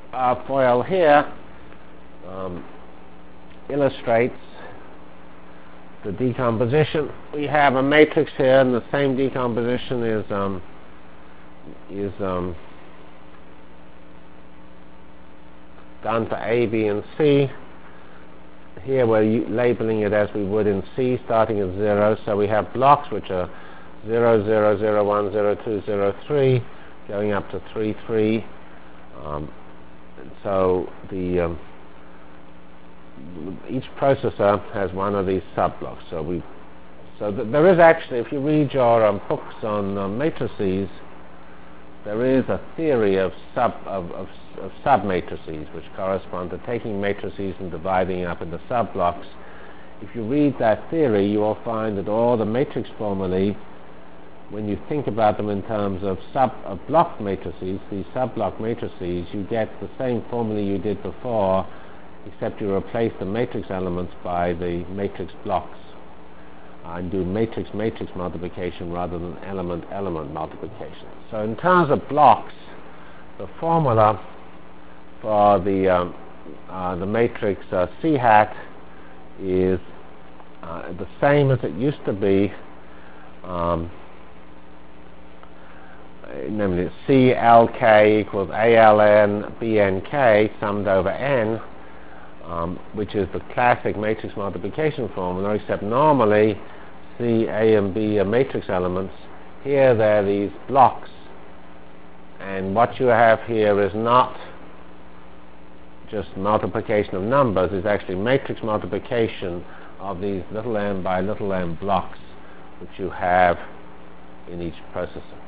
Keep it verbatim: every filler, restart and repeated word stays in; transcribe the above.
uh, foil here um, illustrates the decomposition. We have a matrix here, and the same decomposition is um, is um, done for A, B, and C. Here we're u labeling it as we would in C, starting at zero. So we have blocks which are zero, zero, zero, one, zero, two, zero, three, going up to three, three. Um, so the um, each processor has one of these sub-blocks. So we, so th there is actually, if you read your um, books on um, matrices, there is a theory of sub of, of, of sub-matrices, which correspond to taking matrices and dividing up into sub-blocks. If you read that theory, you will find that all the matrix formulae, when you think about them in terms of sub of block matrices, these sub-block matrices, you get the same formula you did before, except you replace the matrix elements by the matrix blocks, uh, and do matrix-matrix multiplication rather than element-element multiplication. So in terms of blocks, the formula for the um, uh, the matrix uh, C hat is uh, the same as it used to be, um, namely C L K equals A L N B N K summed over N, um, which is the classic matrix multiplication formula, except normally C, A, and B are matrix elements. Here they're these blocks, and what you have here is not just multiplication of numbers, it's actually matrix multiplication of these little m by little m blocks which you have in each processor.